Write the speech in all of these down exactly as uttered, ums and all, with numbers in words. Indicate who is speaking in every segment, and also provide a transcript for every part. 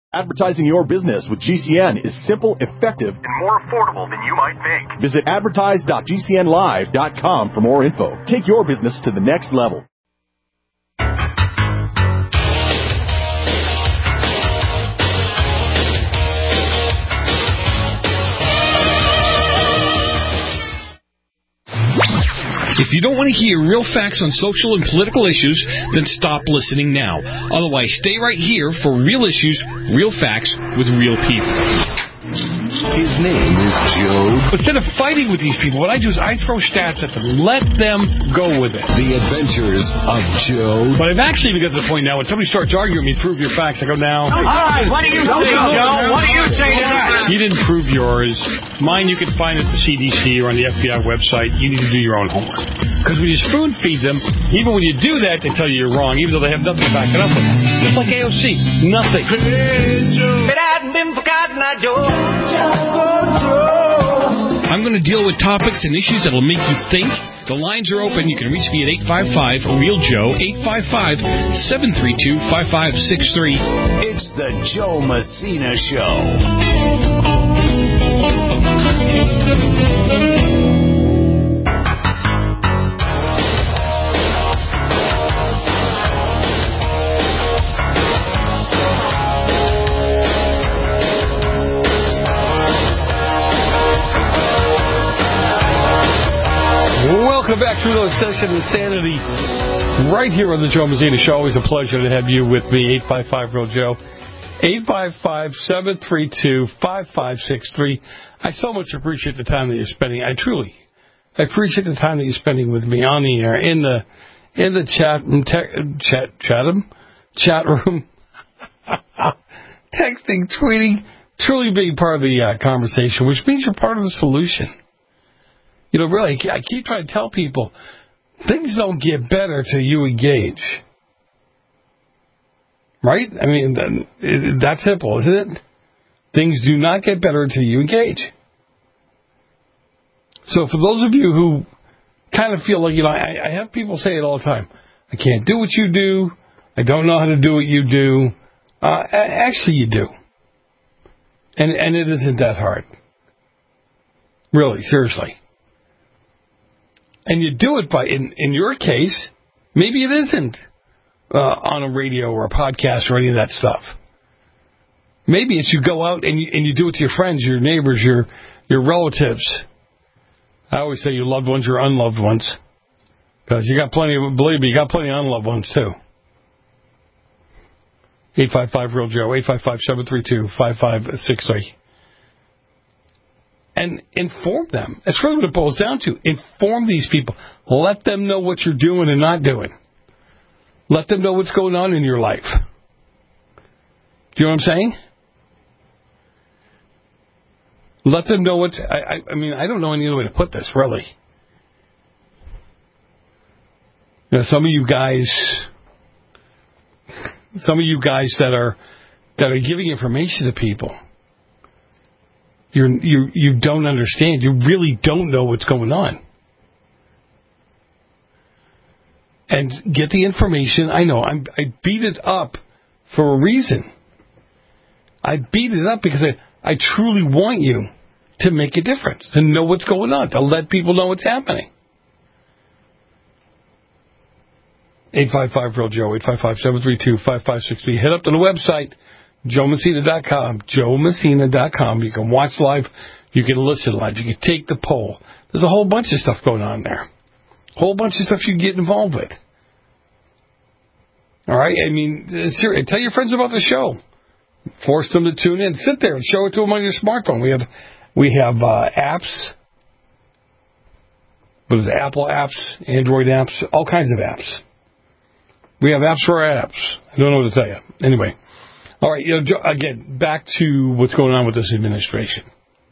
Speaker 1: Advertising your business with G C N is simple, effective, and more affordable than you might think. Visit advertise dot g c n live dot com for more info. Take your business to the next level.
Speaker 2: If you don't want to hear real facts on social and political issues, then stop listening now. Otherwise, stay right here for real issues, real facts, with real people.
Speaker 3: His name is Joe.
Speaker 4: Instead of fighting with these people, what I do is I throw stats at them. Let them go with it.
Speaker 3: The Adventures of Joe.
Speaker 4: But I've actually even got to the point now when somebody starts arguing with me, prove your facts, I go, now.
Speaker 5: All right, what do you say, Joe? What do you say to that?
Speaker 4: You didn't prove yours. Mine you can find at the C D C or on the F B I website. You need to do your own homework. Because when you spoon feed them, even when you do that, they tell you you're wrong, even though they have nothing to back it up with. Just like A O C. Nothing.
Speaker 5: It hadn't been forgotten, I Joe.
Speaker 2: I'm going to deal with topics and issues that will make you think. The lines are open. You can reach me at eight five five, real Joe, eight five five, seven three two, five five six three.
Speaker 3: It's the Joe Messina Show.
Speaker 4: Welcome back to another session of Insanity right here on the Joe Messina Show. Always a pleasure to have you with me. eight five five, real Joe. eight five five, seven three two, five five six three. I so much appreciate the time that you're spending. I truly I appreciate the time that you're spending with me on the air, in the in the chat te- chat chatham chat room, texting, tweeting, truly being part of the uh, conversation, which means you're part of the solution. You know, really, I keep trying to tell people, things don't get better till you engage. Right? I mean, that's simple, isn't it? Things do not get better until you engage. So for those of you who kind of feel like, you know, I, I have people say it all the time, I can't do what you do, I don't know how to do what you do. Uh, actually, you do. And, and it isn't that hard. Really, seriously. And you do it by, in, in your case, maybe it isn't uh, on a radio or a podcast or any of that stuff. Maybe it's you go out and you, and you do it to your friends, your neighbors, your your relatives. I always say your loved ones, your unloved ones. Because you got plenty of, believe me, you got plenty of unloved ones too. eight five five, real Joe, eight five five, seven three two, five five six three. And inform them. That's really what it boils down to. Inform these people. Let them know what you're doing and not doing. Let them know what's going on in your life. Do you know what I'm saying? Let them know what's... I, I, I mean, I don't know any other way to put this, really. You know, some of you guys... Some of you guys that are that are giving information to people... You're, you you don't understand. You really don't know what's going on. And get the information. I know. I'm, I beat it up for a reason. I beat it up because I, I truly want you to make a difference, to know what's going on, to let people know what's happening. eight five five, real Joe, eight five five, seven three two, five five six three. Head up to the website. Joe Messina dot com, Joe Messina dot com. You can watch live. You can listen live. You can take the poll. There's a whole bunch of stuff going on there. A whole bunch of stuff you can get involved with. All right? I mean, seriously, tell your friends about the show. Force them to tune in. Sit there and show it to them on your smartphone. We have we have uh, apps. What is it? Apple apps, Android apps, all kinds of apps. We have apps for our apps. I don't know what to tell you. Anyway. All right, you know, again, back to what's going on with this administration.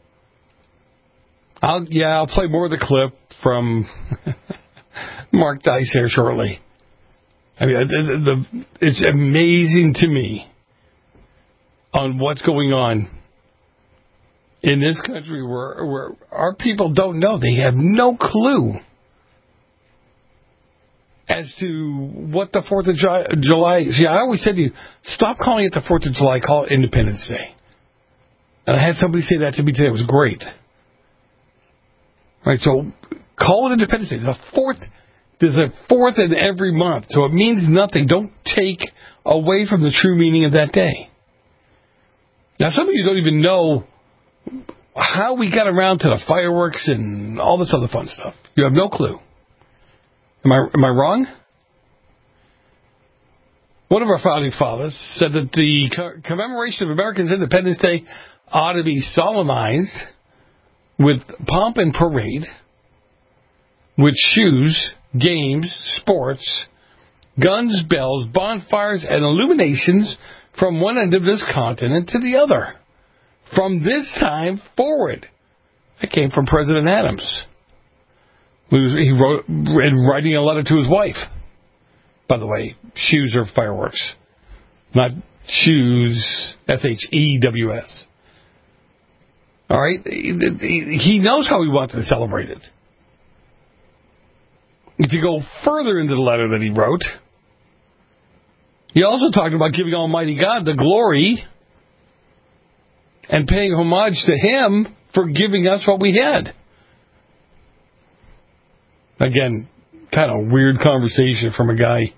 Speaker 4: I'll, yeah, I'll play more of the clip from Mark Dice here shortly. I mean, the, the, it's amazing to me on what's going on in this country where, where our people don't know. They have no clue. as to what the fourth of July... See, I always said to you, stop calling it the fourth of July, call it Independence Day. And I had somebody say that to me today. It was great. Right, so call it Independence Day. The fourth, there's a fourth in every month, so it means nothing. Don't take away from the true meaning of that day. Now, some of you don't even know how we got around to the fireworks and all this other fun stuff. You have no clue. Am I am I wrong? One of our founding fathers said that the co- commemoration of America's Independence Day ought to be solemnized with pomp and parade, with shoes, games, sports, guns, bells, bonfires, and illuminations from one end of this continent to the other. From this time forward. That came from President Adams. He wrote, writing a letter to his wife. By the way, shoes are fireworks. Not shoes, S H E W S. All right? He knows how he wanted to celebrate it. If you go further into the letter that he wrote, he also talked about giving Almighty God the glory and paying homage to Him for giving us what we had. Again, kind of weird conversation from a guy,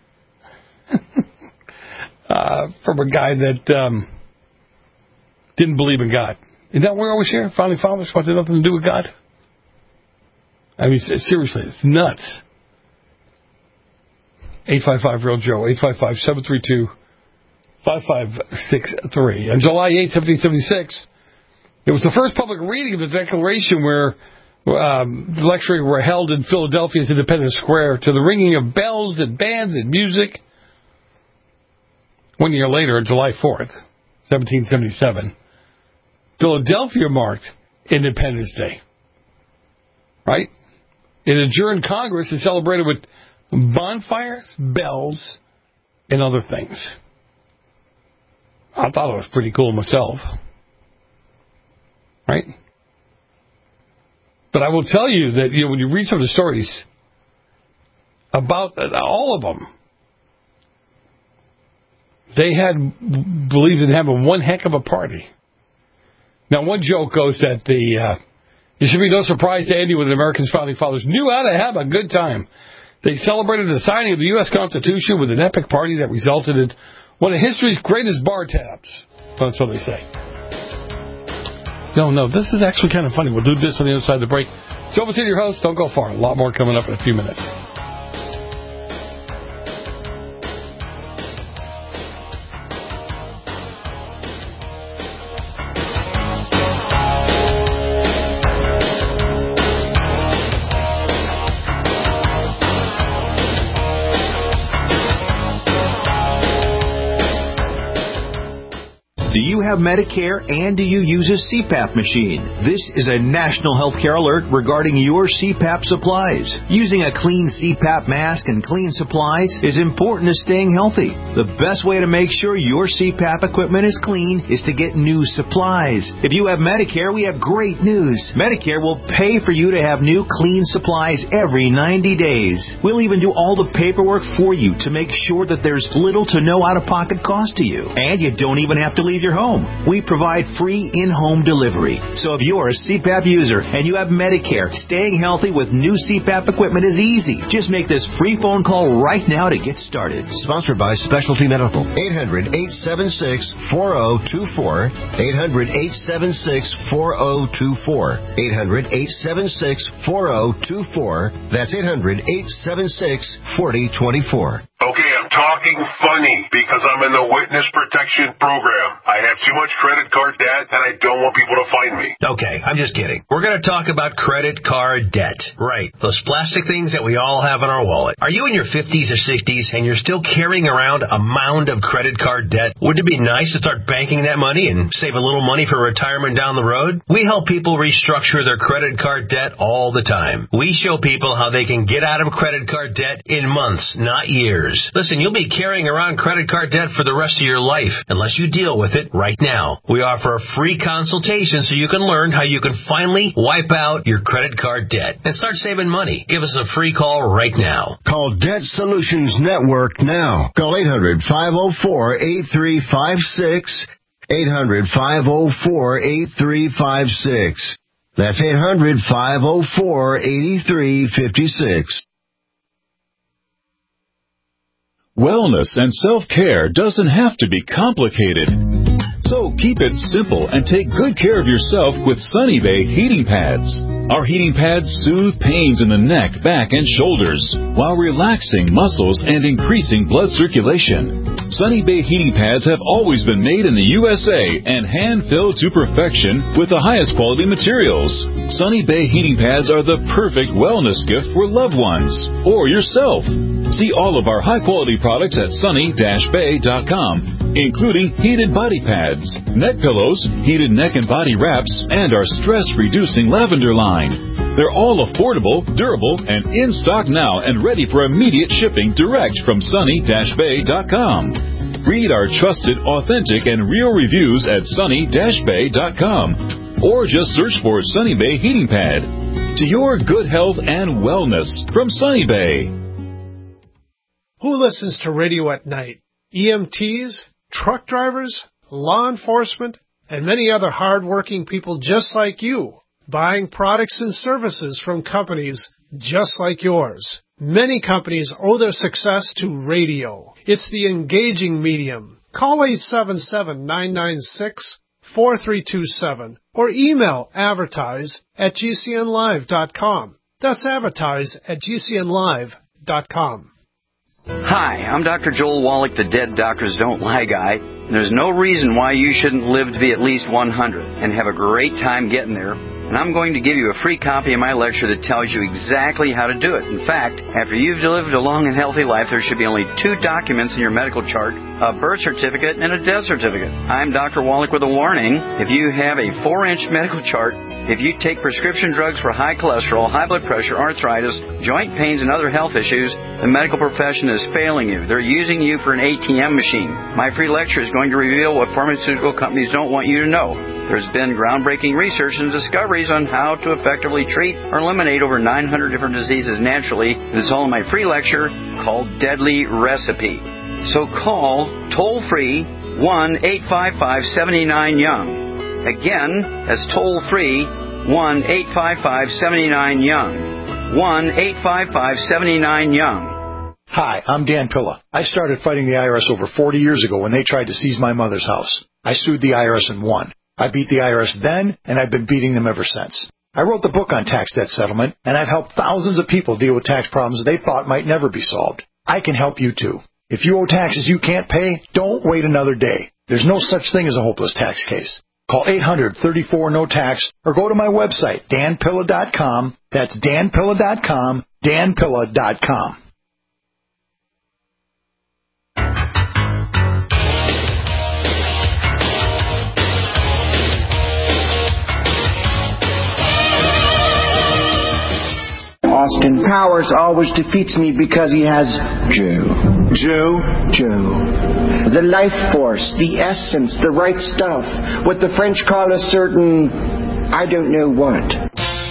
Speaker 4: uh, from a guy that um, didn't believe in God. Isn't that what we always hear? Founding fathers wanted nothing to do with God. I mean, seriously, it's nuts. eight five five real Joe, eight five five, seven three two, five five six three. On July eighth, seventeen seventy-six, it was the first public reading of the Declaration where um, the lectures were held in Philadelphia's Independence Square to the ringing of bells and bands and music. One year later, on July fourth, seventeen seventy-seven, Philadelphia marked Independence Day. Right? It adjourned Congress and celebrated with bonfires, bells, and other things. I thought it was pretty cool myself. Right? But I will tell you that, you know, when you read some of the stories about all of them, they had believed in having one heck of a party. Now, one joke goes that the uh, it should be no surprise to anyone that America's founding fathers knew how to have a good time. They celebrated the signing of the U S Constitution with an epic party that resulted in one of history's greatest bar tabs. That's what they say. No, no, this is actually kind of funny. We'll do this on the other side of the break. Joe Messina, your host. Don't go far. A lot more coming up in a few minutes.
Speaker 6: Do you have Medicare and do you use a C PAP machine? This is a national healthcare alert regarding your C PAP supplies. Using a clean C PAP mask and clean supplies is important to staying healthy. The best way to make sure your C PAP equipment is clean is to get new supplies. If you have Medicare, we have great news. Medicare will pay for you to have new clean supplies every ninety days. We'll even do all the paperwork for you to make sure that there's little to no out-of-pocket cost to you. And you don't even have to leave your home. We provide free in-home delivery. So if you're a C PAP user and you have Medicare, staying healthy with new C PAP equipment is easy. Just make this free phone call right now to get started.
Speaker 7: Sponsored by Specialty Medical. eight hundred, eight seven six, four zero two four. eight hundred, eight seven six, four zero two four. eight hundred, eight seven six, four zero two four. That's eight hundred, eight seven six, four zero two four.
Speaker 8: Okay, I'm talking funny because I'm in the witness protection program. I have too much credit card debt and I don't want people to find me.
Speaker 9: Okay, I'm just kidding. We're going to talk about credit card debt. Right. Those plastic things that we all have in our wallet. Are you in your fifties or sixties and you're still carrying around a mound of credit card debt? Wouldn't it be nice to start banking that money and save a little money for retirement down the road? We help people restructure their credit card debt all the time. We show people how they can get out of credit card debt in months, not years. Listen, you'll be carrying around credit card debt for the rest of your life unless you deal with it it right now. We offer a free consultation so you can learn how you can finally wipe out your credit card debt and start saving money. Give us a free call right now.
Speaker 7: Call Debt Solutions Network now. Call eight hundred, five oh four, eight three five six. eight hundred, five oh four, eight three five six. That's eight hundred, five oh four, eight three five six.
Speaker 1: Wellness and self-care doesn't have to be complicated. So keep it simple and take good care of yourself with Sunny Bay heating pads. Our heating pads soothe pains in the neck, back, and shoulders while relaxing muscles and increasing blood circulation. Sunny Bay heating pads have always been made in the U S A and hand-filled to perfection with the highest quality materials. Sunny Bay heating pads are the perfect wellness gift for loved ones or yourself. See all of our high-quality products at sunny dash bay dot com, including heated body pads, neck pillows, heated neck and body wraps, and our stress-reducing lavender line. They're all affordable, durable, and in stock now and ready for immediate shipping direct from sunny dash bay dot com. Read our trusted, authentic, and real reviews at sunny dash bay dot com or just search for Sunny Bay Heating Pad. To your good health and wellness from Sunny Bay.
Speaker 10: Who listens to radio at night? E M Ts, truck drivers, law enforcement, and many other hard-working people just like you, buying products and services from companies just like yours. Many companies owe their success to radio. It's the engaging medium. Call eight seven seven, nine nine six, four three two seven or email advertise at g c n live dot com. That's advertise at g c n live dot com.
Speaker 11: Hi, I'm Doctor Joel Wallach, the Dead Doctors Don't Lie guy. And there's no reason why you shouldn't live to be at least one hundred and have a great time getting there. And I'm going to give you a free copy of my lecture that tells you exactly how to do it. In fact, after you've lived a long and healthy life, there should be only two documents in your medical chart, a birth certificate and a death certificate. I'm Doctor Wallach with a warning. If you have a four-inch medical chart, if you take prescription drugs for high cholesterol, high blood pressure, arthritis, joint pains, and other health issues, the medical profession is failing you. They're using you for an A T M machine. My free lecture is going to reveal what pharmaceutical companies don't want you to know. There's been groundbreaking research and discoveries on how to effectively treat or eliminate over nine hundred different diseases naturally. It's all in my free lecture called Deadly Recipe. So call toll-free one eight five five, seven nine, young. Again, that's toll-free one eight five five, seven nine, young. one eight five five, seven nine, young.
Speaker 12: Hi, I'm Dan Pilla. I started fighting the I R S over forty years ago when they tried to seize my mother's house. I sued the I R S and won. I beat the I R S then, and I've been beating them ever since. I wrote the book on tax debt settlement, and I've helped thousands of people deal with tax problems they thought might never be solved. I can help you too. If you owe taxes you can't pay, don't wait another day. There's no such thing as a hopeless tax case. Call eight hundred, thirty-four, no tax or go to my website, dan pilla dot com. That's dan pilla dot com, dan pilla dot com.
Speaker 13: Austin Powers always defeats me because he has Joe. Joe? Joe. The life force, the essence, the right stuff. What the French call a certain, I don't know what.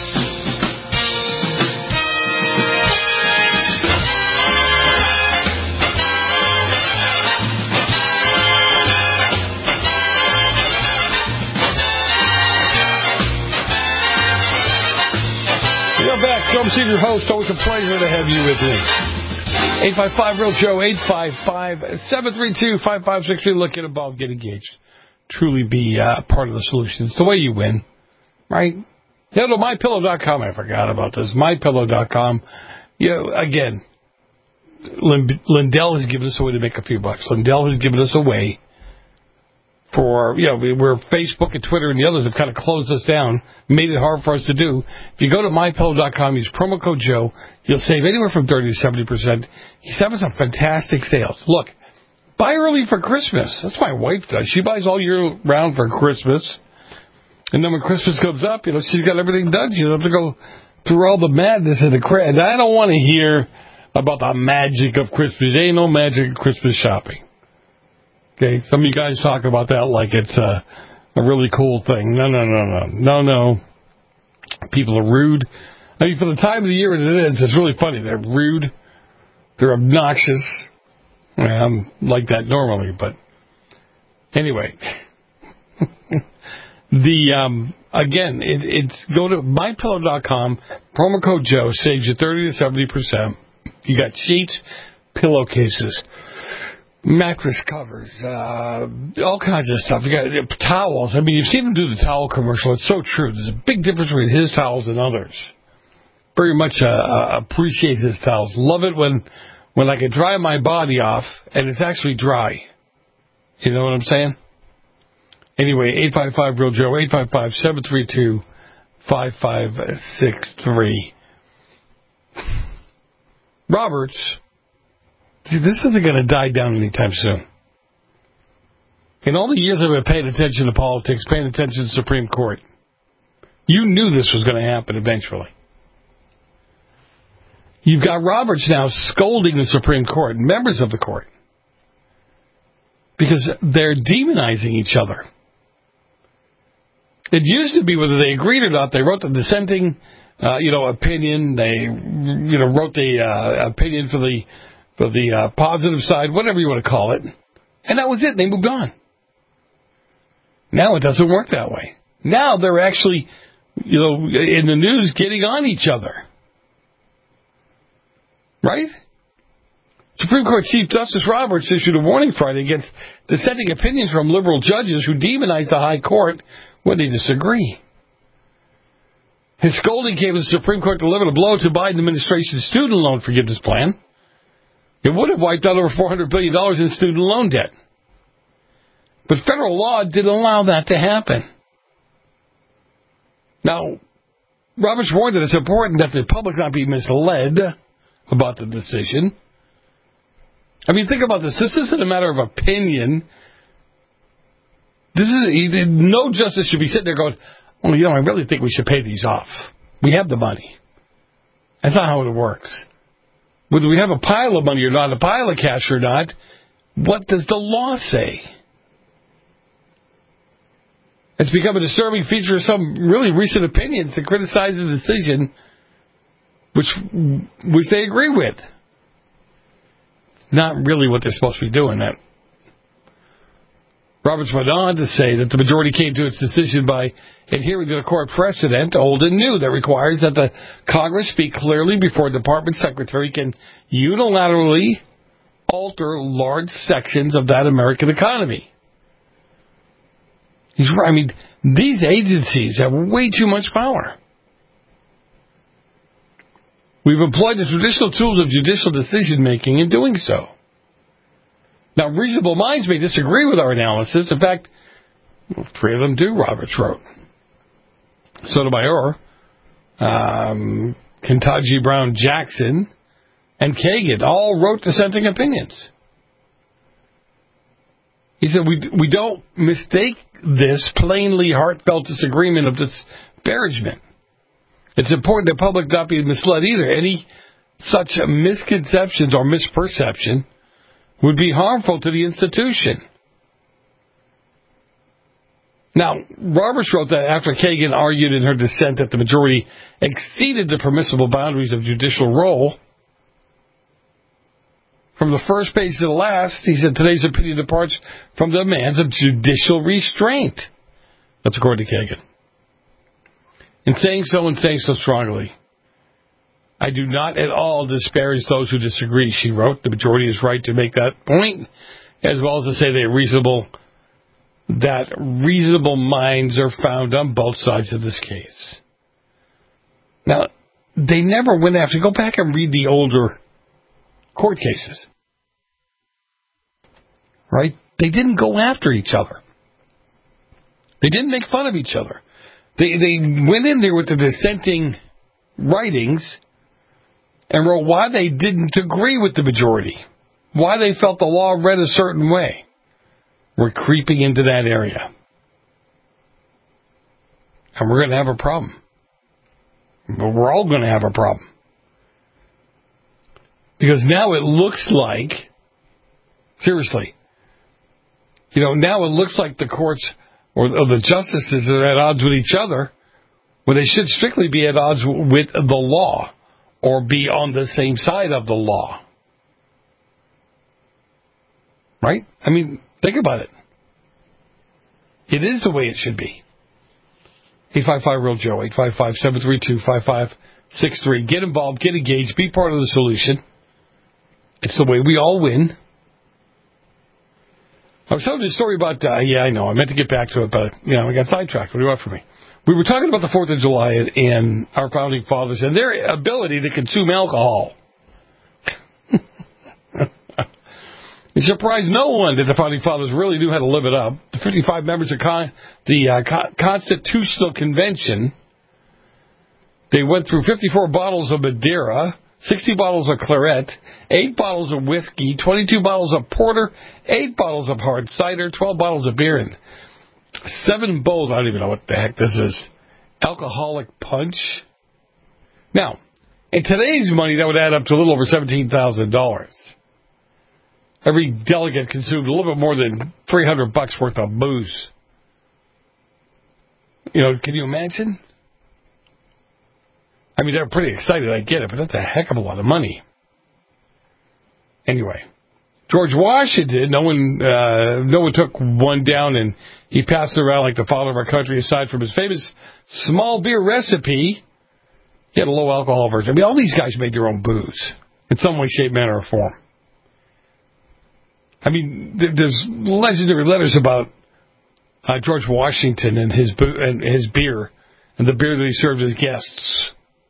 Speaker 4: I'm Senior Host. Always a pleasure to have you with me. eight five five, real Joe, eight five five, seven three two, five five six three. Look, get involved, get engaged. Truly be uh, part of the solution. It's the way you win, right? Go to my pillow dot com. I forgot about this. my pillow dot com. You know, again, Lindell has given us a way to make a few bucks. Lindell has given us a way for, you know, where Facebook and Twitter and the others have kind of closed us down, made it hard for us to do. If you go to my pillow dot com, use promo code Joe, you'll save anywhere from thirty to seventy percent. He's having some fantastic sales. Look, buy early for Christmas. That's what my wife does. She buys all year round for Christmas. And then when Christmas comes up, you know, she's got everything done. She doesn't have to go through all the madness and the crap. And I don't want to hear about the magic of Christmas. There ain't no magic of Christmas shopping. Okay, some of you guys talk about that like it's a, a really cool thing. No, no, no, no. No, no. People are rude. I mean, for the time of the year it is, it's really funny. They're rude. They're obnoxious. I'm like that normally, but anyway. the um, Again, it, it's go to my pillow dot com, promo code Joe, saves you thirty to seventy percent. You got sheets, pillowcases, mattress covers, uh, all kinds of stuff. You got uh, towels. I mean, you've seen him do the towel commercial. It's so true. There's a big difference between his towels and others. Very much uh, uh, appreciate his towels. Love it when when I can dry my body off and it's actually dry. You know what I'm saying? Anyway, eight five five real Joe, eight five five, seven three two, five five six three. Roberts, see, this isn't going to die down anytime soon. In all the years I've been paying attention to politics, paying attention to the Supreme Court, you knew this was going to happen eventually. You've got Roberts now scolding the Supreme Court, members of the court, because they're demonizing each other. It used to be whether they agreed or not. They wrote the dissenting, uh, you know, opinion. They, you know, wrote the uh, opinion for the for the uh, positive side, whatever you want to call it, and that was it. They moved on. Now it doesn't work that way. Now they're actually, you know, in the news getting on each other, right? Supreme Court Chief Justice Roberts issued a warning Friday against dissenting opinions from liberal judges who demonize the High Court when they disagree. His scolding came as the Supreme Court delivered a blow to Biden administration's student loan forgiveness plan. It would have wiped out over four hundred billion dollars in student loan debt. But federal law didn't allow that to happen. Now, Roberts warned that it's important that the public not be misled about the decision. I mean, think about this. This isn't a matter of opinion. This is no justice should be sitting there going, well, you know, I really think we should pay these off. We have the money. That's not how it works. Whether we have a pile of money or not, a pile of cash or not, what does the law say? It's become a disturbing feature of some really recent opinions to criticize the decision which which they agree with. It's not really what they're supposed to be doing. That Roberts went on to say that the majority came to its decision by adhering to the court precedent, old and new, that requires that the Congress speak clearly before the department secretary can unilaterally alter large sections of that American economy. He's right. I mean, these agencies have way too much power. We've employed the traditional tools of judicial decision-making in doing so. Now, reasonable minds may disagree with our analysis. In fact, well, three of them do, Roberts wrote. Sotomayor, um, Ketanji Brown Jackson, and Kagan all wrote dissenting opinions. He said, we, we don't mistake this plainly heartfelt disagreement of disparagement. It's important that the public not be misled either. Any such misconceptions or misperception would be harmful to the institution. Now, Roberts wrote that after Kagan argued in her dissent that the majority exceeded the permissible boundaries of judicial role. From the first page to the last, he said, today's opinion departs from the demands of judicial restraint. That's according to Kagan. In saying so and saying so strongly, I do not at all disparage those who disagree, she wrote. The majority is right to make that point, as well as to say they are reasonable, that reasonable minds are found on both sides of this case. Now, they never went after, go back and read the older court cases. Right? They didn't go after each other. They didn't make fun of each other. They they went in there with the dissenting writings and wrote why they didn't agree with the majority, why they felt the law read a certain way. We're creeping into that area. And we're going to have a problem. But we're all going to have a problem. Because now it looks like, seriously, You know, now it looks like the courts or, or the justices are at odds with each other when they should strictly be at odds with the law or be on the same side of the law. Right? I mean, think about it. It is the way it should be. eight five five real Joe, eight five five, seven three two, five five six three. Get involved, get engaged, be part of the solution. It's the way we all win. I was telling you a story about, uh, yeah, I know, I meant to get back to it, but, you know, I got sidetracked. What do you want from me? We were talking about the fourth of July and, and our founding fathers and their ability to consume alcohol. It surprised no one that the founding fathers really knew how to live it up. The fifty-five members of con- the uh, co- Constitutional Convention, they went through fifty-four bottles of Madeira, sixty bottles of claret, eight bottles of whiskey, twenty-two bottles of porter, eight bottles of hard cider, twelve bottles of beer, and seven bowls, I don't even know what the heck this is, alcoholic punch. Now, in today's money, that would add up to a little over seventeen thousand dollars. Every delegate consumed a little bit more than three hundred bucks worth of booze. You know, can you imagine? I mean, they're pretty excited, I get it, but that's a heck of a lot of money. Anyway, George Washington, no one, uh, no one took one down and he passed it around like the father of our country, aside from his famous small beer recipe. He had a low alcohol version. I mean, all these guys made their own booze in some way, shape, manner, or form. I mean, there's legendary letters about uh, George Washington and his bo- and his beer and the beer that he served his guests.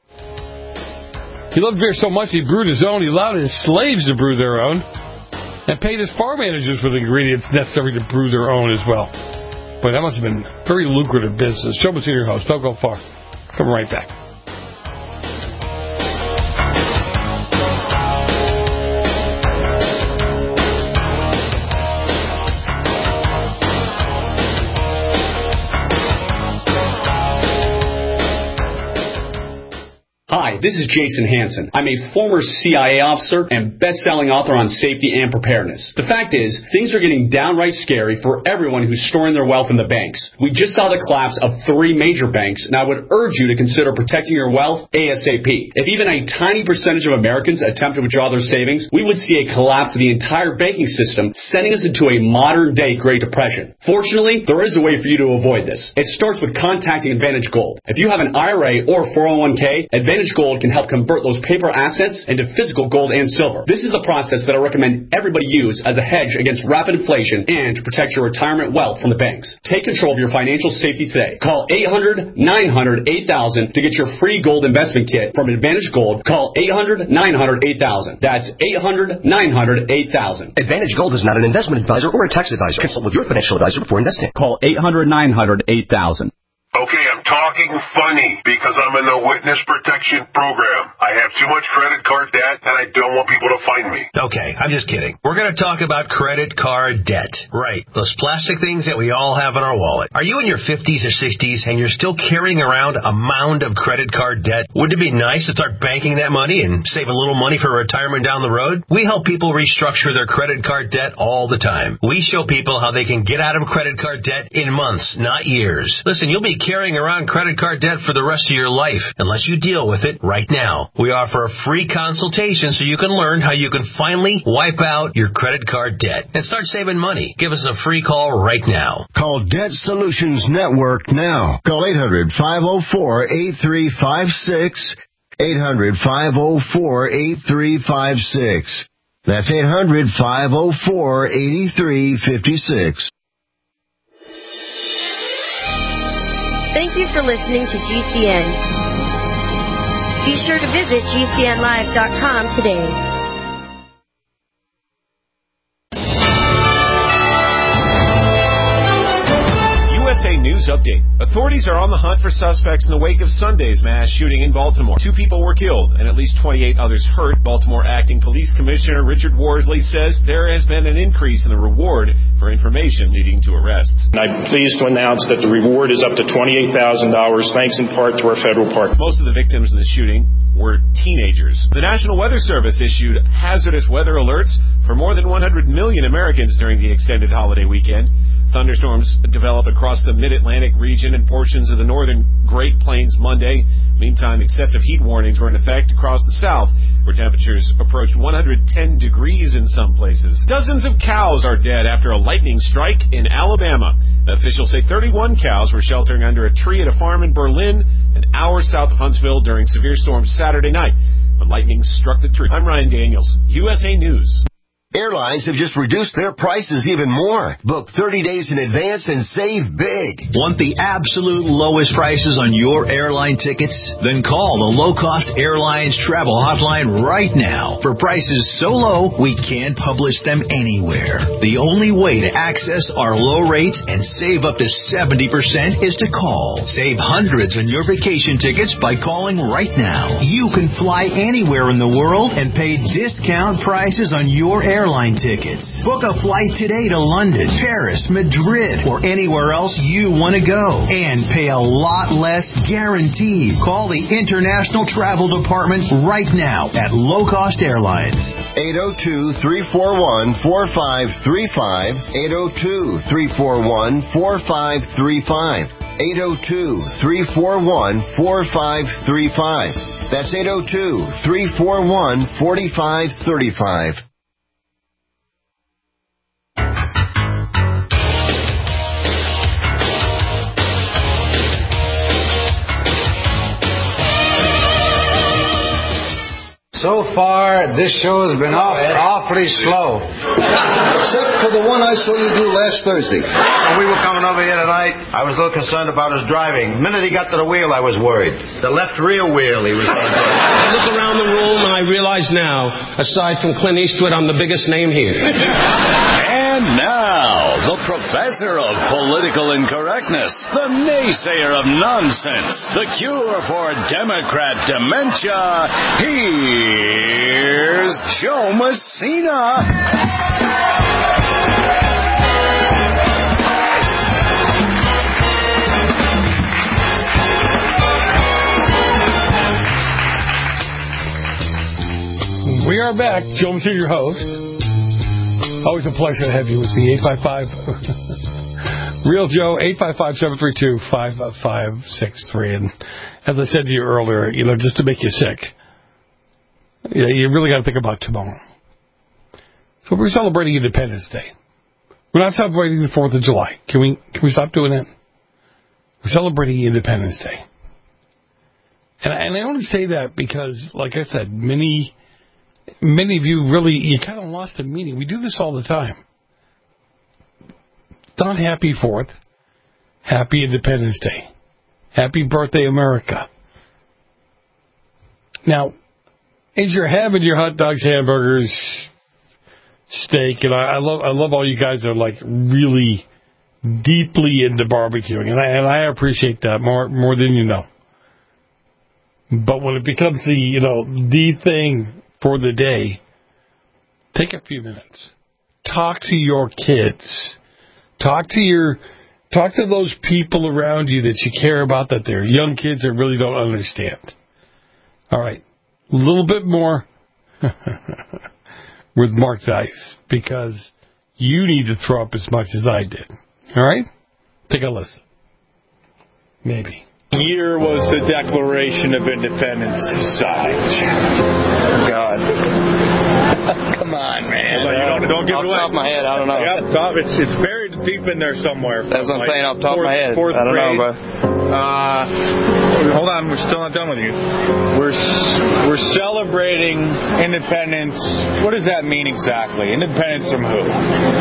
Speaker 4: He loved beer so much he brewed his own. He allowed his slaves to brew their own and paid his farm managers with ingredients necessary to brew their own as well. But that must have been very lucrative business. Joe Messina, your host. Don't go far. Come right back.
Speaker 14: Hi, this is Jason Hansen. I'm a former C I A officer and best-selling author on safety and preparedness. The fact is, things are getting downright scary for everyone who's storing their wealth in the banks. We just saw the collapse of three major banks, and I would urge you to consider protecting your wealth ASAP. If even a tiny percentage of Americans attempt to withdraw their savings, we would see a collapse of the entire banking system, sending us into a modern-day Great Depression. Fortunately, there is a way for you to avoid this. It starts with contacting Advantage Gold. If you have an I R A or four oh one k, Advantage Gold can help convert those paper assets into physical gold and silver. This is a process that I recommend everybody use as a hedge against rapid inflation and to protect your retirement wealth from the banks. Take control of your financial safety today. Call eight hundred, nine hundred, eight thousand to get your free gold investment kit from Advantage Gold. Call eight hundred, nine hundred, eight thousand. That's eight hundred, nine hundred, eight thousand.
Speaker 15: Advantage Gold is not an investment advisor or a tax advisor. Consult with your financial advisor before investing.
Speaker 14: Call eight hundred, nine hundred, eight thousand.
Speaker 8: Okay, I'm talking funny because I'm in the witness protection program. I have too much credit card debt and I don't want people to find me.
Speaker 9: Okay, I'm just kidding. We're going to talk about credit card debt. Right, those plastic things that we all have in our wallet. Are you in your fifties or sixties and you're still carrying around a mound of credit card debt? Wouldn't it be nice to start banking that money and save a little money for retirement down the road? We help people restructure their credit card debt all the time. We show people how they can get out of credit card debt in months, not years. Listen, you'll be carrying around credit card debt for the rest of your life unless you deal with it right now. We offer a free consultation so you can learn how you can finally wipe out your credit card debt and start saving money. Give us a free call right now.
Speaker 7: Call Debt Solutions Network now. Call eight hundred, five oh four, eight three five six. eight hundred, five oh four, eight three five six. That's eight hundred, five oh four, eight three five six.
Speaker 16: Thank you for listening to G C N. Be sure to visit G C N live dot com today.
Speaker 17: U S A News Update. Authorities are on the hunt for suspects in the wake of Sunday's mass shooting in Baltimore. Two people were killed and at least twenty-eight others hurt. Baltimore Acting Police Commissioner Richard Worsley says there has been an increase in the reward for information leading to arrests.
Speaker 18: And I'm pleased to announce that the reward is up to twenty-eight thousand dollars, thanks in part to our federal partner.
Speaker 17: Most of the victims in the shooting were teenagers. The National Weather Service issued hazardous weather alerts for more than one hundred million Americans during the extended holiday weekend. Thunderstorms develop across the mid-Atlantic region and portions of the northern Great Plains Monday. Meantime, excessive heat warnings were in effect across the south, where temperatures approached one hundred ten degrees in some places. Dozens of cows are dead after a lightning strike in Alabama. Officials say thirty-one cows were sheltering under a tree at a farm in Berlin, an hour south of Huntsville, during severe storms Saturday night when lightning struck the tree. I'm Ryan Daniels, U S A News.
Speaker 7: Airlines have just reduced their prices even more. Book thirty days in advance and save big.
Speaker 6: Want the absolute lowest prices on your airline tickets? Then call the Low Cost Airlines Travel Hotline right now. For prices so low, we can't publish them anywhere. The only way to access our low rates and save up to seventy percent is to call. Save hundreds on your vacation tickets by calling right now. You can fly anywhere in the world and pay discount prices on your airline airline tickets. Book a flight today to London, Paris, Madrid, or anywhere else you want to go and pay a lot less guaranteed. Call the International Travel Department right now at Low Cost Airlines.
Speaker 7: eight oh two, three four one, four five three five, eight oh two, three four one, four five three five, eight oh two, three four one, four five three five. That's eight oh two, three four one, four five three five.
Speaker 5: So far, this show has been off, awfully slow.
Speaker 18: Except for the one I saw you do last Thursday.
Speaker 19: When we were coming over here tonight, I was a little concerned about his driving. The minute he got to the wheel, I was worried. The left rear wheel he was on.
Speaker 20: I look around the room and I realize now, aside from Clint Eastwood, I'm the biggest name here.
Speaker 1: And now, the professor of political incorrectness, the naysayer of nonsense, the cure for Democrat dementia, here's Joe Messina.
Speaker 4: We are back. Joe Messina, your host. Always a pleasure to have you with me. eight five five Real Joe, eight five five, seven three two, five five six three. And as I said to you earlier, you know, just to make you sick, you, know, you really got to think about tomorrow. So we're celebrating Independence Day. We're not celebrating the fourth of July. Can we, can we stop doing that? We're celebrating Independence Day. And I, and I only say that because, like I said, many... Many of you really, you kind of lost the meaning. We do this all the time. It's not Happy Fourth. Happy Independence Day. Happy Birthday, America. Now, as you're having your hot dogs, hamburgers, steak, and I, I love, I love all you guys that are like really deeply into barbecuing, and I, and I appreciate that more, more than you know. But when it becomes the, you know, the thing for the day, take a few minutes. Talk to your kids. Talk to your, talk to those people around you that you care about, that they're young kids that really don't understand. All right. A little bit more with Mark Dice, because you need to throw up as much as I did. All right? Take a listen. Maybe.
Speaker 21: Year was the Declaration of Independence signed. God. Come on, man.
Speaker 22: Well, you don't, don't give
Speaker 21: off
Speaker 22: it away.
Speaker 21: Off the top of my head, I don't know.
Speaker 22: Yep, top, it's, it's buried deep in there somewhere.
Speaker 21: That's what I'm
Speaker 22: like
Speaker 21: saying, off the top
Speaker 22: fourth,
Speaker 21: of my head.
Speaker 22: Fourth
Speaker 21: I don't
Speaker 22: grade.
Speaker 21: know, bro.
Speaker 22: Uh, hold on, we're still not done with you. We're we're celebrating independence. What does that mean exactly? Independence from who?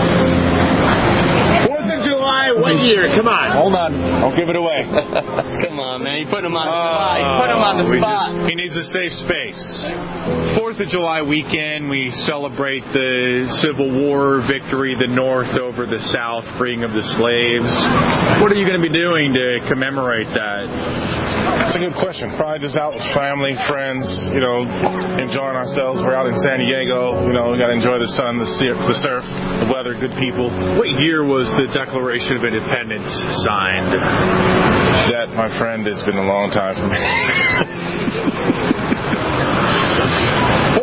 Speaker 22: Fourth of July, what year? Come on. Hold on. Don't give it away.
Speaker 21: Come on, man. You put him on the
Speaker 22: uh,
Speaker 21: spot. You put him on the
Speaker 22: we
Speaker 21: spot.
Speaker 22: Just, he needs a safe space. Fourth of July weekend, we celebrate the Civil War victory, the North over the South, freeing of the slaves. What are you going to be doing to commemorate that?
Speaker 21: That's a good question. Probably just out with family, friends, you know, enjoying ourselves. We're out in San Diego. You know, we got to enjoy the sun, the surf, the weather, good people.
Speaker 22: What year was the Declaration of Independence signed?
Speaker 21: That, my friend, has been a long time for me.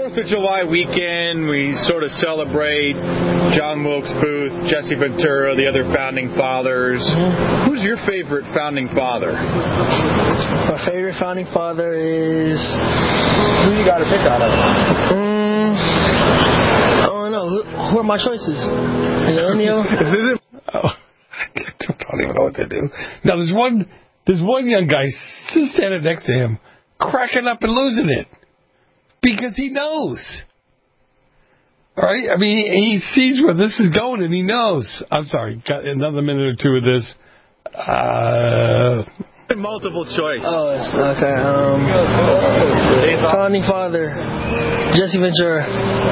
Speaker 22: Fourth of July weekend, we sort of celebrate John Wilkes Booth, Jesse Ventura, the other founding fathers. Mm-hmm. Who's your favorite founding father?
Speaker 2: My favorite founding father is...
Speaker 22: Who you got to pick out of them?
Speaker 2: Um, I don't know. Who, who are my choices? Is it any of them?
Speaker 4: Oh, I don't even know what to do. Now, there's one, there's one young guy just standing next to him, cracking up and losing it. Because he knows. All right? I mean, he sees where this is going, and he knows. I'm sorry. Got another minute or two of this. Uh...
Speaker 22: Multiple choice.
Speaker 2: Oh, okay. Um, founding father, Jesse Ventura.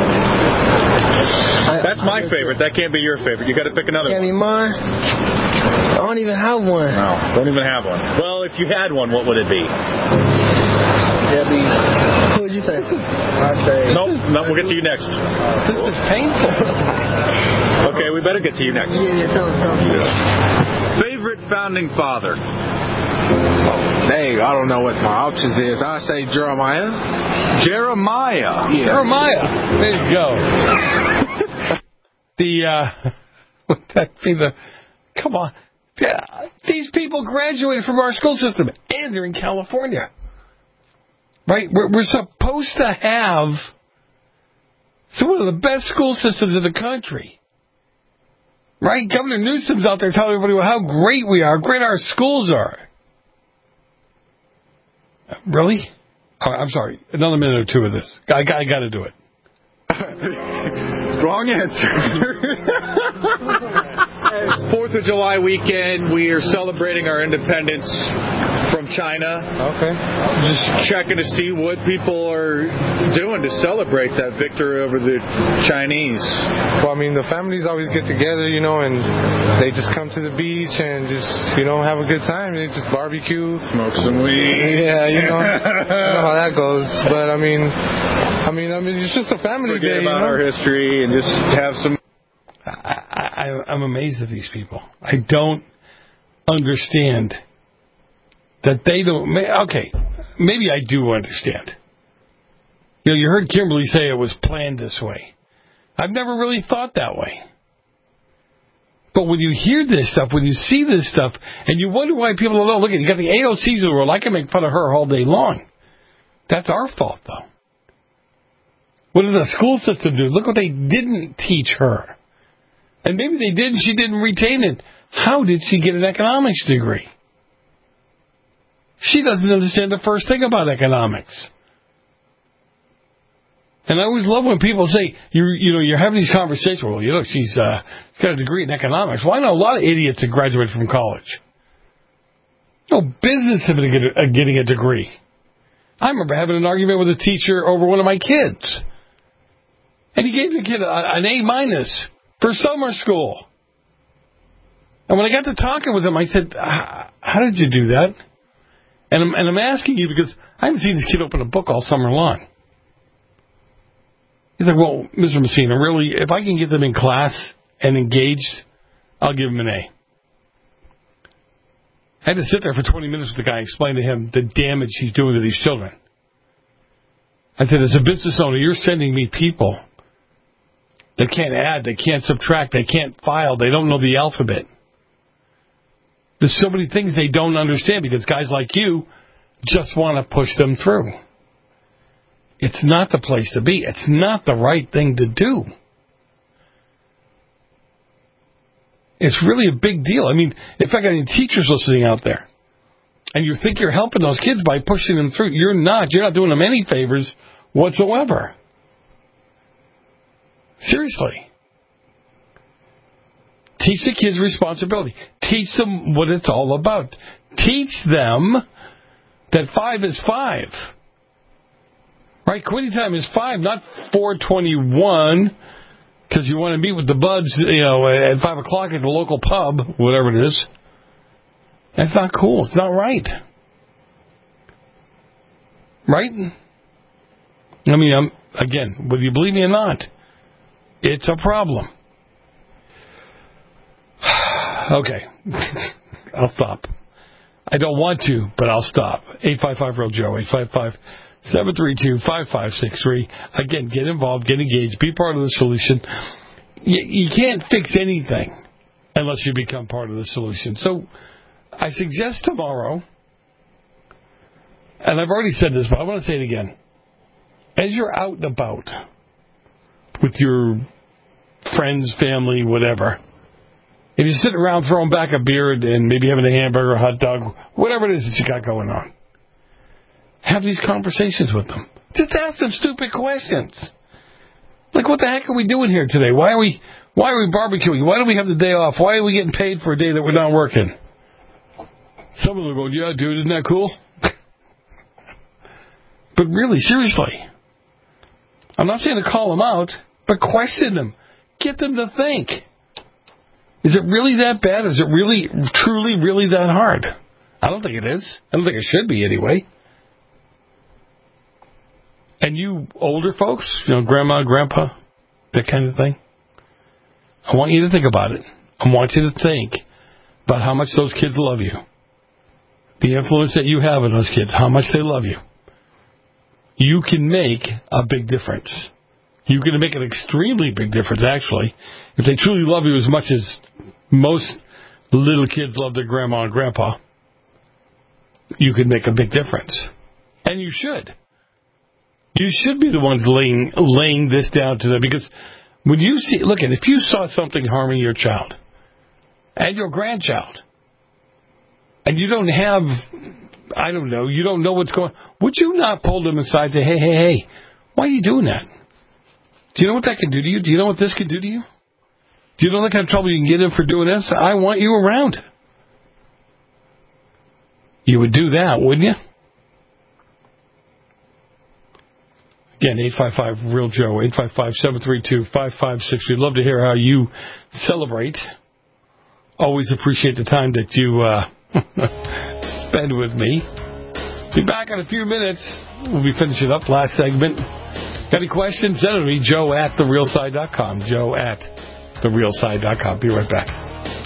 Speaker 22: That's my favorite. That can't be your favorite. You got to pick another
Speaker 2: can't
Speaker 22: one.
Speaker 2: Can't be mine. I don't even have one.
Speaker 22: No, don't even have one. Well, if you had one, what would it be?
Speaker 2: That'd be. Who would you say?
Speaker 22: I'd say. Nope. No, we'll get to you next.
Speaker 4: This is painful.
Speaker 22: Okay, we better get to you next.
Speaker 2: Yeah, yeah. Tell him. Tell him.
Speaker 22: Yeah. Favorite founding father.
Speaker 3: Dang, I don't know what my options is. I say Jeremiah.
Speaker 22: Jeremiah.
Speaker 3: Yeah.
Speaker 4: Jeremiah. There you go. the uh, would that be the? Come on, yeah, these people graduated from our school system, and they're in California, right? We're, we're supposed to have some one of the best school systems in the country, right? Governor Newsom's out there telling everybody how great we are, how great our schools are. Really? Oh, I'm sorry. Another minute or two of this. I, I got to do it.
Speaker 22: Wrong answer. Fourth of July weekend, we are celebrating our independence from China.
Speaker 3: Okay.
Speaker 22: Just checking to see what people are doing to celebrate that victory over the Chinese.
Speaker 3: Well, I mean, the families always get together, you know, and they just come to the beach and just, you know, have a good time. They just barbecue,
Speaker 22: smoke some weed.
Speaker 3: Yeah, you know, you know how that goes. But I mean, I mean, I mean, it's just a family
Speaker 22: Forget
Speaker 3: day.
Speaker 22: about
Speaker 3: you know?
Speaker 22: our history and just have some.
Speaker 4: I, I, I'm amazed at these people. I don't understand that they don't. Okay, maybe I do understand. You know, you heard Kimberly say it was planned this way. I've never really thought that way. But when you hear this stuff, when you see this stuff, and you wonder why people don't know, look at you got the A O Cs of the world. I can make fun of her all day long. That's our fault, though. What did the school system do? Look what they didn't teach her. And maybe they did and she didn't retain it. How did she get an economics degree? She doesn't understand the first thing about economics. And I always love when people say, you you know, you're having these conversations, well, you know, she's uh, got a degree in economics. Well, I know a lot of idiots that graduate from college. No business having to get a, uh, getting a degree. I remember having an argument with a teacher over one of my kids. And he gave the kid a, an A minus for summer school. And when I got to talking with him, I said, how did you do that? And I'm, and I'm asking you because I haven't seen this kid open a book all summer long. He's like, well, Mister Messina, really, if I can get them in class and engaged, I'll give them an A. I had to sit there for twenty minutes with the guy and explain to him the damage he's doing to these children. I said, as a business owner, you're sending me people that can't add, they can't subtract, they can't file, they don't know the alphabet. There's so many things they don't understand because guys like you just want to push them through. It's not the place to be. It's not the right thing to do. It's really a big deal. I mean, if I got any teachers listening out there, and you think you're helping those kids by pushing them through, you're not. You're not doing them any favors whatsoever. Seriously. Teach the kids responsibility. Teach them what it's all about. Teach them that five is five. Right? Quitting time is five, not four twenty-one, because you want to meet with the buds, you know, at five o'clock at the local pub, whatever it is. That's not cool. It's not right. Right? I mean, I'm, again, whether you believe me or not, it's a problem. Okay. I'll stop. I don't want to, but I'll stop. eight five five real Joe, eight five five, seven three two, five five six three. Again, get involved, get engaged, be part of the solution. You, you can't fix anything unless you become part of the solution. So I suggest tomorrow, and I've already said this, but I want to say it again. As you're out and about with your friends, family, whatever, if you're sitting around throwing back a beer and maybe having a hamburger, a hot dog, whatever it is that you got going on, have these conversations with them. Just ask them stupid questions. Like, what the heck are we doing here today? Why are we why are we barbecuing? Why do we have the day off? Why are we getting paid for a day that we're not working? Some of them go, yeah, dude, isn't that cool? But really, seriously, I'm not saying to call them out, but question them. Get them to think. Is it really that bad? Is it really, truly, really that hard? I don't think it is. I don't think it should be anyway. And you older folks, you know, grandma, grandpa, that kind of thing, I want you to think about it. I want you to think about how much those kids love you. The influence that you have on those kids, how much they love you. You can make a big difference. You can make an extremely big difference, actually. If they truly love you as much as most little kids love their grandma and grandpa, you can make a big difference. And you should. You should be the ones laying laying this down to them. Because when you see, look at, if you saw something harming your child and your grandchild, and you don't have, I don't know, you don't know what's going on, would you not pull them aside and say, hey, hey, hey, why are you doing that? Do you know what that can do to you? Do you know what this can do to you? Do you know the kind of trouble you can get in for doing this? I want you around. You would do that, wouldn't you? Again, eight five five, real Joe, eight five five, seven three two, five five six. We'd love to hear how you celebrate. Always appreciate the time that you uh, spend with me. Be back in a few minutes. We'll be finishing up last segment. Got any questions? Send them to me, Joe at the real side dot com. Joe at the real side dot com. Be right back.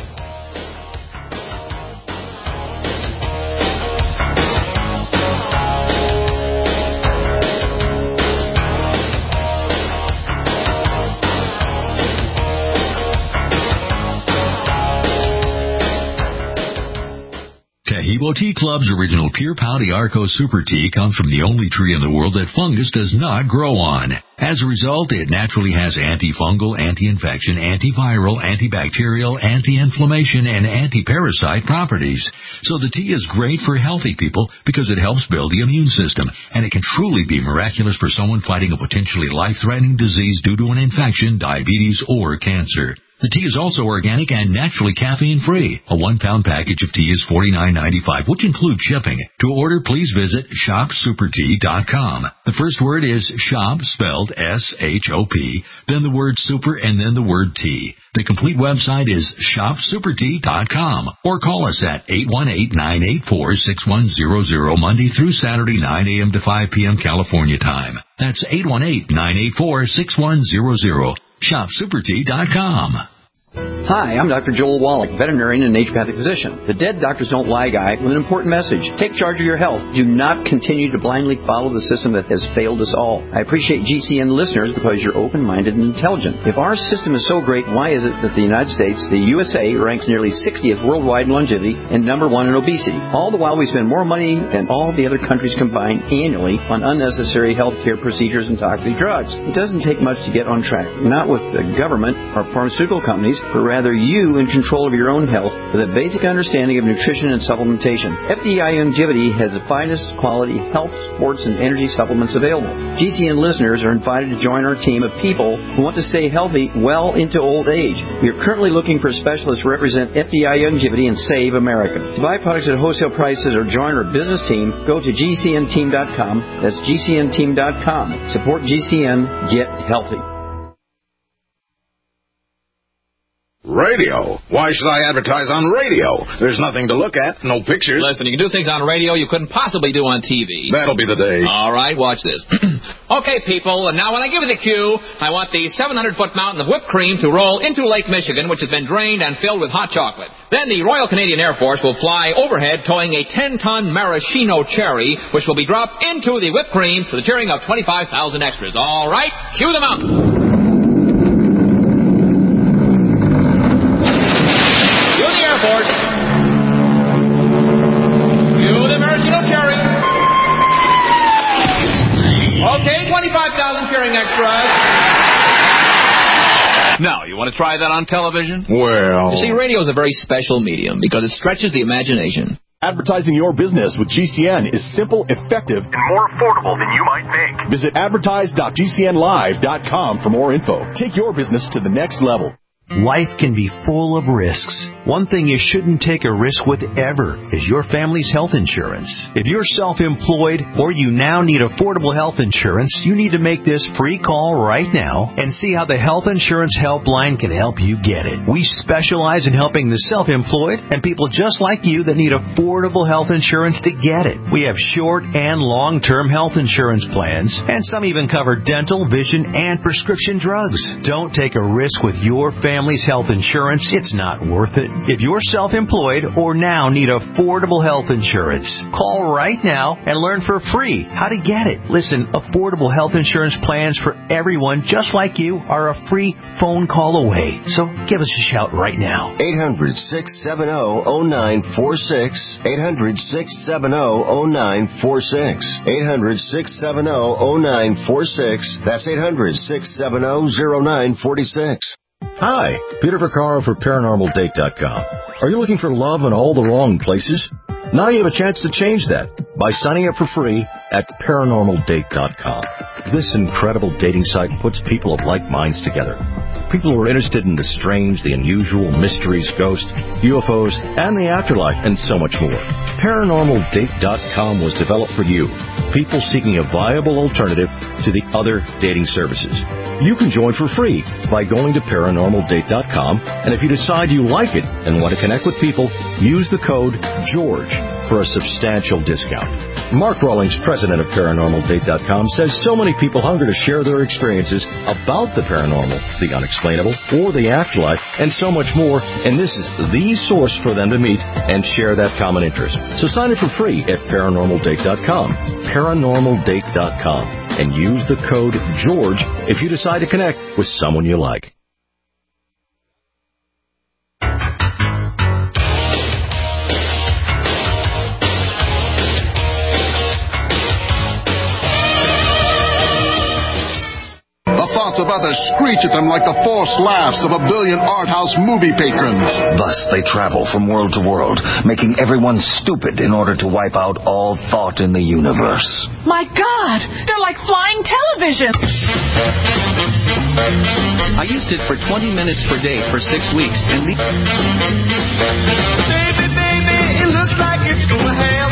Speaker 1: Taheebo Tea Club's original Pure Pau Arco Super Tea comes from the only tree in the world that fungus does not grow on. As a result, it naturally has antifungal, anti-infection, antiviral, antibacterial, anti-inflammation, and anti-parasite properties. So the tea is great for healthy people because it helps build the immune system, and it can truly be miraculous for someone fighting a potentially life-threatening disease due to an infection, diabetes, or cancer. The tea is also organic and naturally caffeine-free. A one-pound package of tea is forty-nine ninety-five, which includes shipping. To order, please visit shop super tea dot com. The first word is shop, spelled S H O P, then the word super, and then the word tea. The complete website is shop super tea dot com, or call us at eight one eight, nine eight four, six one zero zero, Monday through Saturday, nine a.m. to five p.m. California time. That's eight one eight, nine eight four, six one zero zero. shop super tea dot com.
Speaker 10: Hi, I'm Doctor Joel Wallach, veterinarian and naturopathic physician. The Dead Doctors Don't Lie guy with an important message. Take charge of your health. Do not continue to blindly follow the system that has failed us all. I appreciate G C N listeners because you're open-minded and intelligent. If our system is so great, why is it that the United States, the U S A, ranks nearly sixtieth worldwide in longevity and number one in obesity? All the while we spend more money than all the other countries combined annually on unnecessary health care procedures and toxic drugs. It doesn't take much to get on track. Not with the government or pharmaceutical companies, but rather you in control of your own health with a basic understanding of nutrition and supplementation. F D I Longevity has the finest quality health, sports, and energy supplements available. G C N listeners are invited to join our team of people who want to stay healthy well into old age. We are currently looking for specialists to represent F D I Longevity and Save America. To buy products at wholesale prices or join our business team, go to G C N team dot com. That's G C N team dot com. Support G C N. Get healthy.
Speaker 11: Radio? Why should I advertise on radio? There's nothing to look at, no pictures.
Speaker 12: Listen, you can do things on radio you couldn't possibly do on T V.
Speaker 11: That'll be the day.
Speaker 12: All right, watch this. Okay, people, and now when I give you the cue, I want the seven hundred foot mountain of whipped cream to roll into Lake Michigan, which has been drained and filled with hot chocolate. Then the Royal Canadian Air Force will fly overhead towing a ten ton maraschino cherry, which will be dropped into the whipped cream to the cheering of twenty-five thousand extras. All right, cue the mountain. Okay, twenty-five thousand cheering extras. Now, you want to try that on television?
Speaker 11: Well...
Speaker 12: You see, radio is a very special medium because it stretches the imagination.
Speaker 23: Advertising your business with G C N is simple, effective, and more affordable than you might think. Visit advertise dot G C N live dot com for more info. Take your business to the next level.
Speaker 6: Life can be full of risks. One thing you shouldn't take a risk with ever is your family's health insurance. If you're self-employed or you now need affordable health insurance, you need to make this free call right now and see how the Health Insurance Helpline can help you get it. We specialize in helping the self-employed and people just like you that need affordable health insurance to get it. We have short and long-term health insurance plans, and some even cover dental, vision, and prescription drugs. Don't take a risk with your family. Family's health insurance, it's not worth it. If you're self-employed or now need affordable health insurance, call right now and learn for free how to get it. Listen, affordable health insurance plans for everyone just like you are a free phone call away. So give us a shout right now.
Speaker 7: eight hundred, six seven zero, zero nine four six. eight hundred, six seven zero, zero nine four six. eight hundred, six seven zero, zero nine four six. That's eight hundred, six seven zero, zero nine four six.
Speaker 24: Hi, Peter Vaccaro for Paranormal Date dot com. Are you looking for love in all the wrong places? Now you have a chance to change that by signing up for free at Paranormal Date dot com. This incredible dating site puts people of like minds together. People who are interested in the strange, the unusual, mysteries, ghosts, U F Os, and the afterlife, and so much more. Paranormal Date dot com was developed for you, people seeking a viable alternative to the other dating services. You can join for free by going to Paranormal Date dot com, and if you decide you like it and want to connect with people, use the code GEORGE for a substantial discount. Mark Rawlings, president of Paranormal Date dot com, says so many people hunger to share their experiences about the paranormal, the unexplainable, or the afterlife, and so much more, and this is the source for them to meet and share that common interest. So sign up for free at Paranormal Date dot com, Paranormal Date dot com, and use the code GEORGE if you decide to connect with someone you like.
Speaker 25: Thoughts of others screech at them like the forced laughs of a billion art house movie patrons.
Speaker 26: Thus they travel from world to world, making everyone stupid in order to wipe out all thought in the universe.
Speaker 27: My God, they're like flying television.
Speaker 12: I used it for twenty minutes per day for six weeks, and the...
Speaker 28: Baby, baby, it looks like it's going to hell.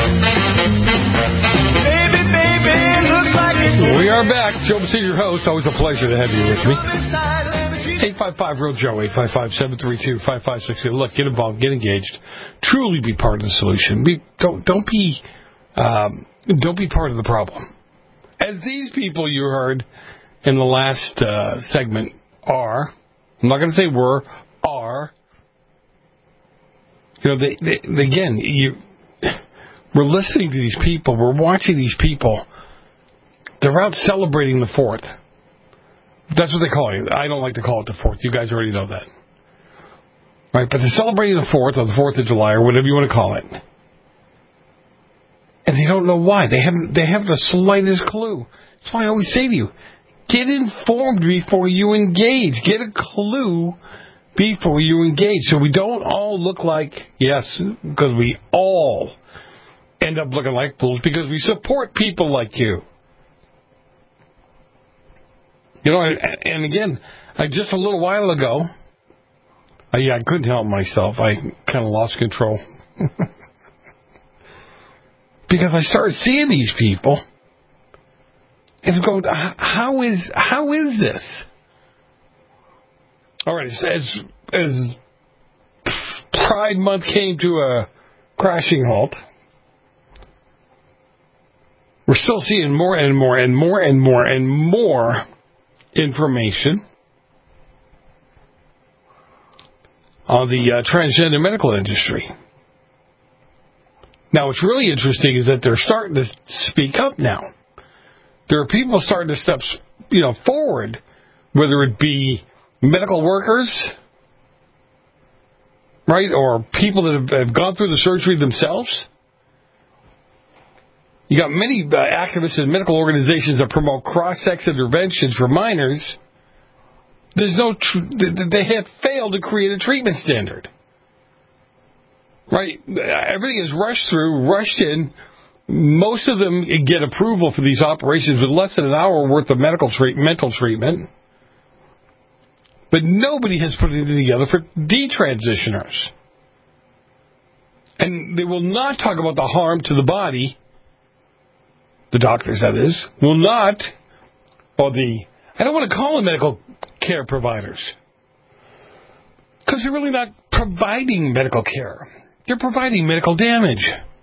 Speaker 28: Baby, baby, it looks like it's going to
Speaker 4: We are back. Joe Messina, your host. Always a pleasure to have you with me. eight five five, real Joe, eight five five, seven three two, five five six zero. Look, get involved, get engaged. Truly be part of the solution. Be, don't, don't be um, don't be part of the problem. As these people you heard in the last uh, segment are, I'm not going to say were, are, you know, they, they, they, again, you, we're listening to these people, we're watching these people. They're out celebrating the fourth. That's what they call it. I don't like to call it the fourth. You guys already know that. Right? But they're celebrating the fourth or the fourth of July or whatever you want to call it. And they don't know why. They haven't they haven't the slightest clue. That's why I always say to you, get informed before you engage. Get a clue before you engage. So we don't all look like, yes, because we all end up looking like fools because we support people like you. You know, and again, I, just a little while ago, I, yeah, I couldn't help myself. I kind of lost control. Because I started seeing these people and going, how is how is this? All right, as as Pride Month came to a crashing halt, we're still seeing more and more and more and more and more information on the uh, transgender medical industry. Now, what's really interesting is that they're starting to speak up now. There are people starting to step, you know, forward, whether it be medical workers, right, or people that have, have gone through the surgery themselves. You got many uh, activists and medical organizations that promote cross-sex interventions for minors. There's no, tr- they have failed to create a treatment standard. Right? Everything is rushed through, rushed in. Most of them get approval for these operations with less than an hour worth of medical treat- mental treatment. But nobody has put it together for detransitioners. And they will not talk about the harm to the body, the doctors, that is, will not, or the, I don't want to call them medical care providers, because they're really not providing medical care. They're providing medical damage.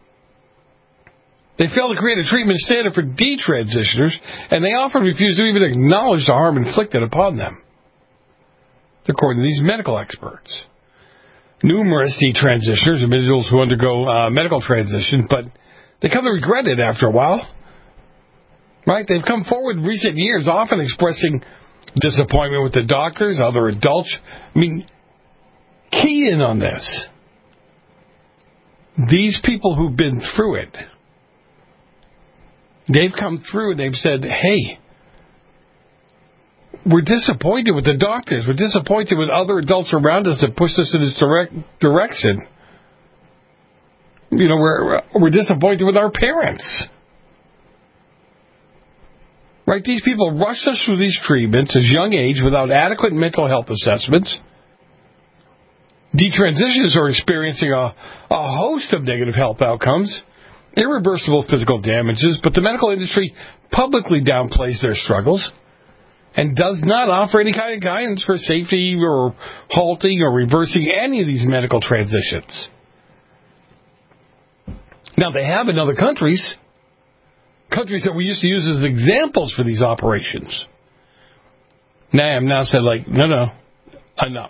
Speaker 4: They fail to create a treatment standard for detransitioners, and they often refuse to even acknowledge the harm inflicted upon them, according to these medical experts. Numerous detransitioners, individuals who undergo uh, medical transition, but they come to regret it after a while. Right? They've come forward in recent years, often expressing disappointment with the doctors, other adults. I mean, key in on this. These people who've been through it, they've come through and they've said, hey, we're disappointed with the doctors. We're disappointed with other adults around us that pushed us in this direct direction. You know, we're we're disappointed with our parents. Right? These people rushed us through these treatments at young age without adequate mental health assessments. Detransitioners are experiencing a, a host of negative health outcomes, irreversible physical damages, but the medical industry publicly downplays their struggles and does not offer any kind of guidance for safety or halting or reversing any of these medical transitions. Now, they have in other countries, countries that we used to use as examples for these operations. NAM now said, like, no, no, enough.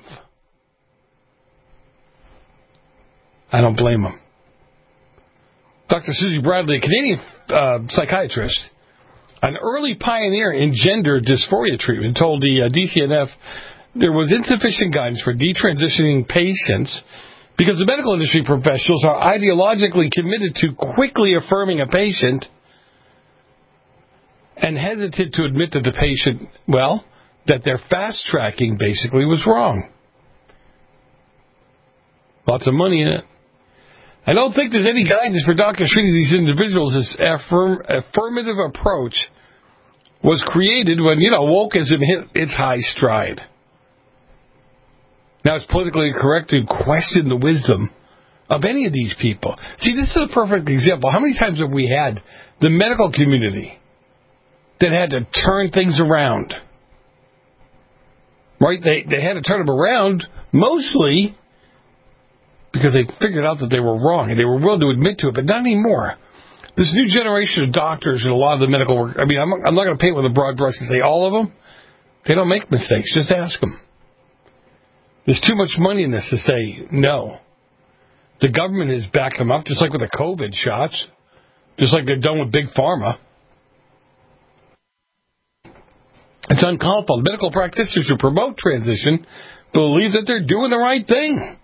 Speaker 4: I don't blame them. Doctor Susie Bradley, a Canadian uh, psychiatrist, an early pioneer in gender dysphoria treatment, told the uh, D C N F there was insufficient guidance for detransitioning patients because the medical industry professionals are ideologically committed to quickly affirming a patient and hesitant to admit that the patient, well, that their fast-tracking basically was wrong. Lots of money in it. I don't think there's any guidance for doctors treating these individuals. This affirm, affirmative approach was created when, you know, wokeism hit its high stride. Now it's politically correct to question the wisdom of any of these people. See, this is a perfect example. How many times have we had the medical community that had to turn things around? Right? They, they had to turn them around mostly because they figured out that they were wrong, and they were willing to admit to it, but not anymore. This new generation of doctors and a lot of the medical work, I mean, I'm, I'm not going to paint with a broad brush and say all of them. They don't make mistakes. Just ask them. There's too much money in this to say no. The government has backed them up, just like with the COVID shots, just like they've done with Big Pharma. It's uncalled for. Medical practitioners who promote transition believe that they're doing the right thing.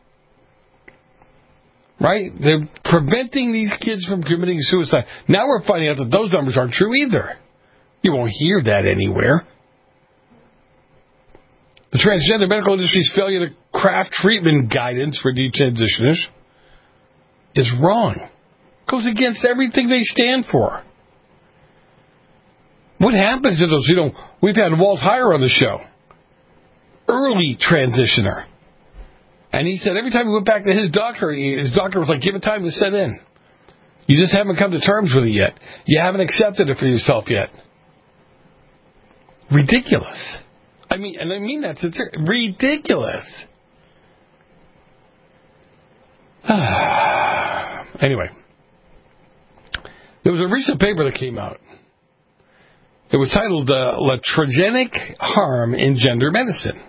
Speaker 4: Right? They're preventing these kids from committing suicide. Now we're finding out that those numbers aren't true either. You won't hear that anywhere. The transgender medical industry's failure to craft treatment guidance for detransitioners is wrong. It goes against everything they stand for. What happens to those, you know, we've had Walt Heyer on the show. Early transitioner. And he said every time he went back to his doctor, his doctor was like, give it time to set in. You just haven't come to terms with it yet. You haven't accepted it for yourself yet. Ridiculous. I mean, and I mean that sincerely. Ridiculous. Anyway, there was a recent paper that came out. It was titled uh, Iatrogenic Harm in Gender Medicine.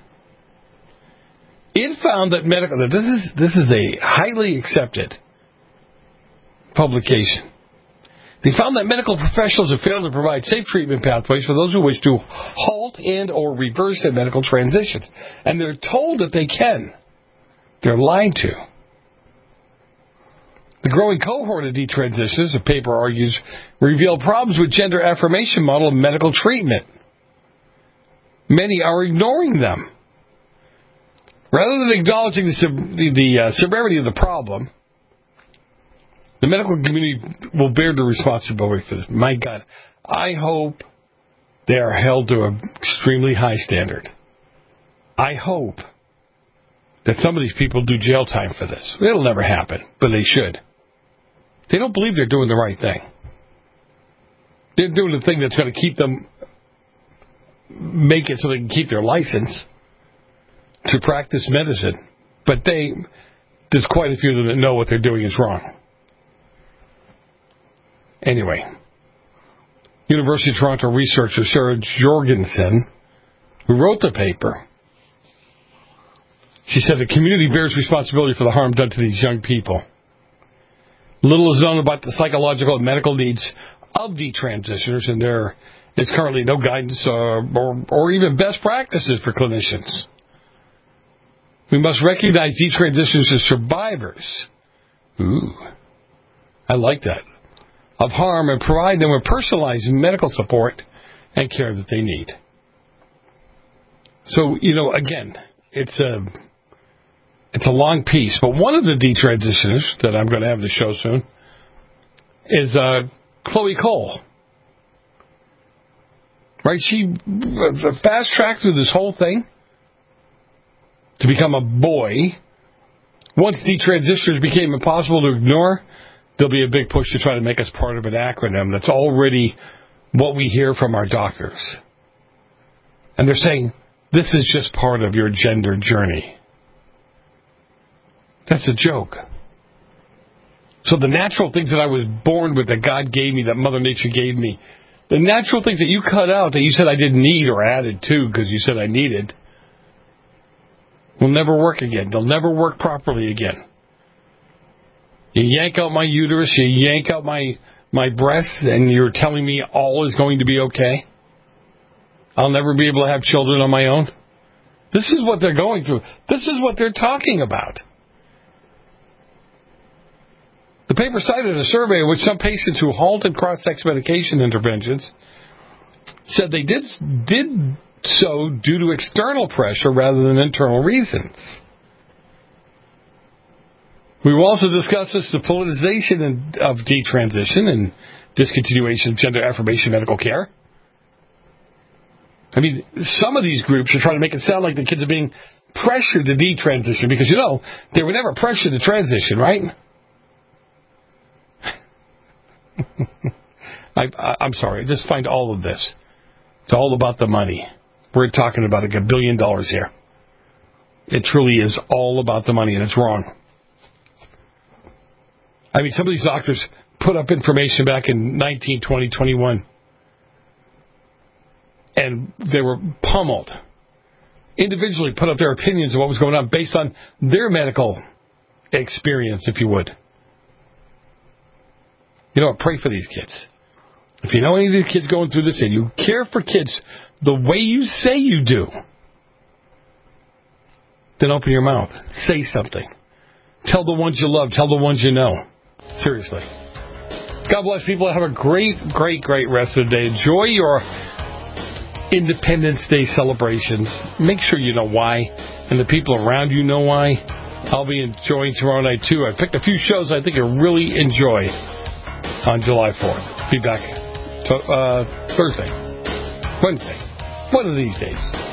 Speaker 4: It found that medical... This is, this is a highly accepted publication. They found that medical professionals have failed to provide safe treatment pathways for those who wish to halt and or reverse their medical transitions. And they're told that they can. They're lied to. The growing cohort of detransitioners, the paper argues, reveal problems with gender affirmation model of medical treatment. Many are ignoring them. Rather than acknowledging the, the uh, severity of the problem, the medical community will bear the responsibility for this. My God, I hope they are held to an extremely high standard. I hope that some of these people do jail time for this. It'll never happen, but they should. They don't believe they're doing the right thing. They're doing the thing that's going to keep them, make it so they can keep their license to practice medicine. But they, there's quite a few of them that know what they're doing is wrong. Anyway, University of Toronto researcher Sarah Jorgensen, who wrote the paper, she said the community bears responsibility for the harm done to these young people. Little is known about the psychological and medical needs of detransitioners, and there is currently no guidance uh, or, or even best practices for clinicians. We must recognize detransitioners as survivors. Ooh, I like that. Of harm and provide them with personalized medical support and care that they need. So, you know, again, it's a it's a long piece, but one of the detransitioners that I'm going to have the show soon is uh, Chloe Cole. Right? She fast-tracked through this whole thing to become a boy. Once detransitioners became impossible to ignore, there'll be a big push to try to make us part of an acronym that's already what we hear from our doctors. And they're saying, this is just part of your gender journey. That's a joke. So the natural things that I was born with, that God gave me, that Mother Nature gave me, the natural things that you cut out, that you said I didn't need or added to because you said I needed, will never work again. They'll never work properly again. You yank out my uterus, you yank out my, my breasts, and you're telling me all is going to be okay? I'll never be able to have children on my own? This is what they're going through. This is what they're talking about. The paper cited a survey in which some patients who halted cross-sex medication interventions said they did, did so due to external pressure rather than internal reasons. We will also discuss this, the politicization of detransition and discontinuation of gender affirmation medical care. I mean, some of these groups are trying to make it sound like the kids are being pressured to detransition because, you know, they were never pressured to transition, right? I, I, I'm sorry, just find all of this. It's all about the money. We're talking about like a billion dollars here. It truly is all about the money, and it's wrong. I mean, some of these doctors put up information back in nineteen, twenty, twenty-one, and they were pummeled. Individually put up their opinions of what was going on based on their medical experience, if you would. You know what? Pray for these kids. If you know any of these kids going through this and you care for kids the way you say you do, then open your mouth. Say something. Tell the ones you love. Tell the ones you know. Seriously. God bless people. Have a great, great, great rest of the day. Enjoy your Independence Day celebrations. Make sure you know why, and the people around you know why. I'll be enjoying tomorrow night, too. I picked a few shows I think you'll really enjoy on July fourth. Be back to, uh, Thursday, Wednesday, one of these days.